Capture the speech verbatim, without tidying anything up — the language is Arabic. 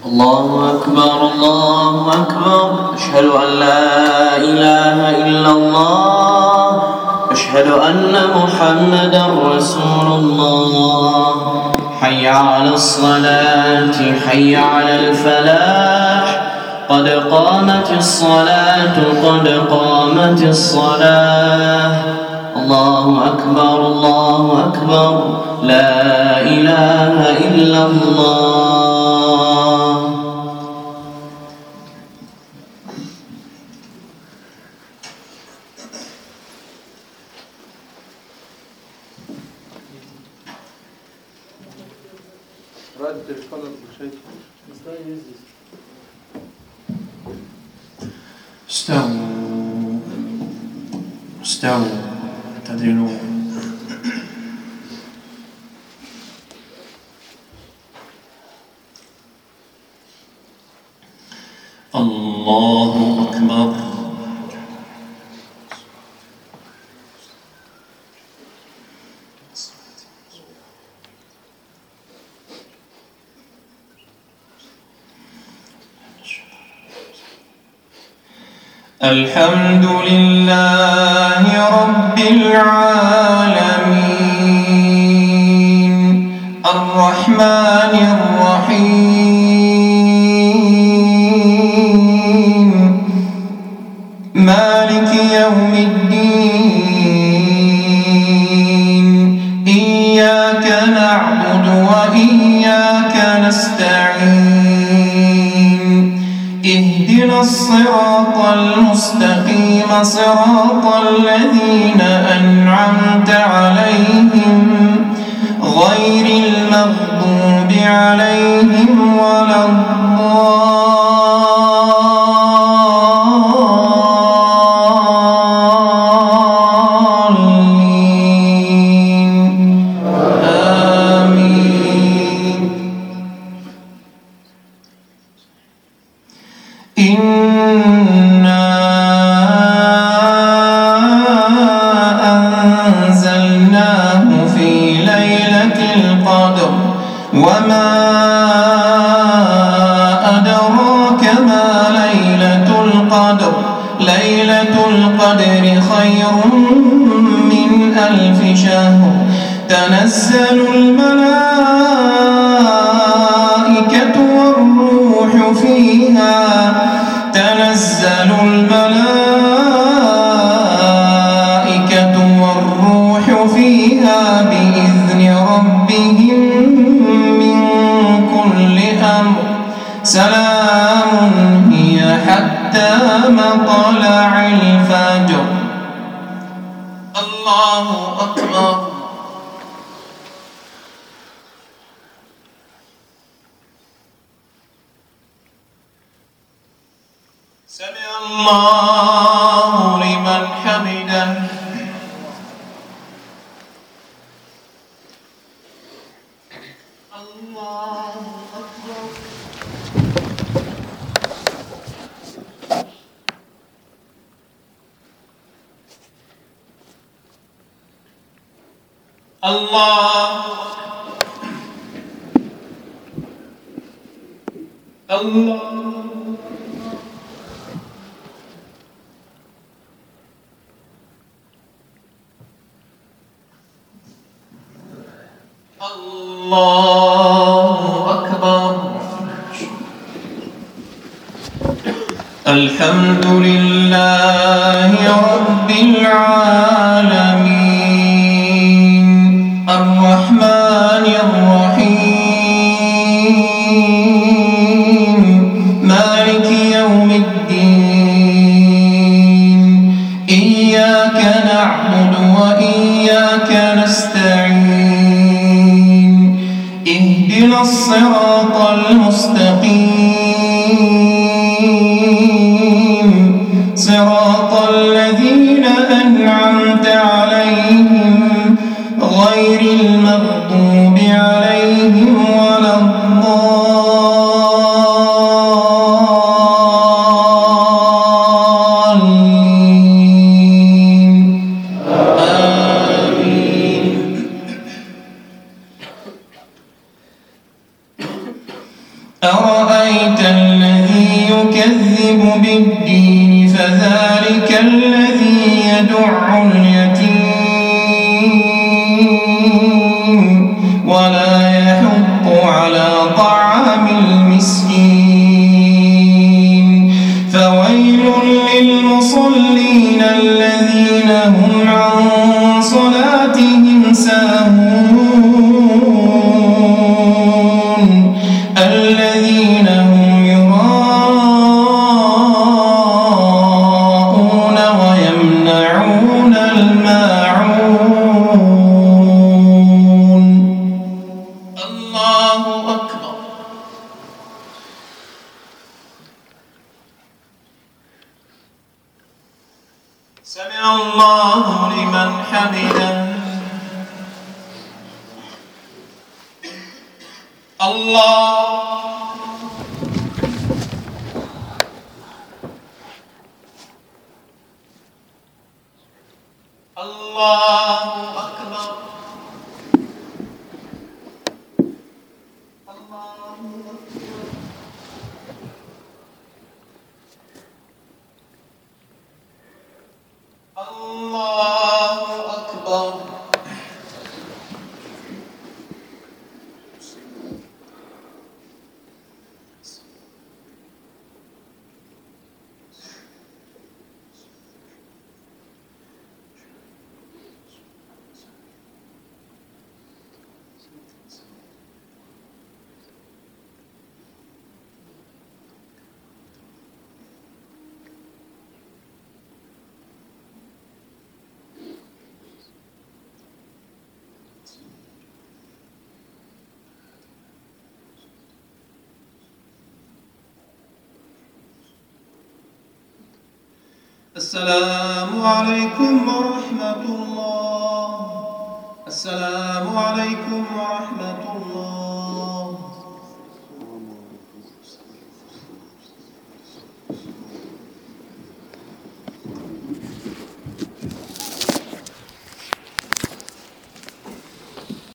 الله أكبر الله أكبر. أشهد أن لا إله إلا الله. أشهد أن محمدا رسول الله. حي على الصلاة حي على الفلاح. قد قامت الصلاة قد قامت الصلاة. الله أكبر الله أكبر. لا إله إلا الله. رد الفضل بشيء استووا استووا اعتدلوا. الله أكبر. الحمد لله رب العالمين الرحمن الرحيم مالك يوم الدين. إياك نعبد وإياك نستعين. اهدنا الصراط المستقيم صراط الذين أنعمت عليهم غير المغضوب عليهم ولا الضالين. آمين. إنا أنزلناه في ليلة القدر وما أدراك ما ليلة القدر. ليلة القدر خير من ألف شهر. تنزل الملائكة والروح فيها. تنزل الملائكة والروح فيها بإذن ربهم من كل أمر. سلام هي حتى مطلع الفجر. الله أكبر. سمع الله لمن حمده. الله أكبر. الله الله الله أكبر. الحمد لله رب العالمين الرحمن الرحيم مالك يوم الدين. إياك نعبد وإياك نستعين. اهدنا الصراط المستقيم صراط الذين أنعمت عليهم غير المغضوب عليهم ولا الضالين. آمين. أرأيت الذي يكذب بالدين فذلك الذي يدع اليتيم ولا يحض على طعام المسكين فويل للمصلين الذين هم عن صلاتهم ساهون الذين هم يراءون ويمنعون الماعون. الله أكبر. سمع الله لمن حمده. الله الله أكبر. الله أكبر. الله أكبر. السلام عليكم ورحمة الله. السلام عليكم ورحمة الله.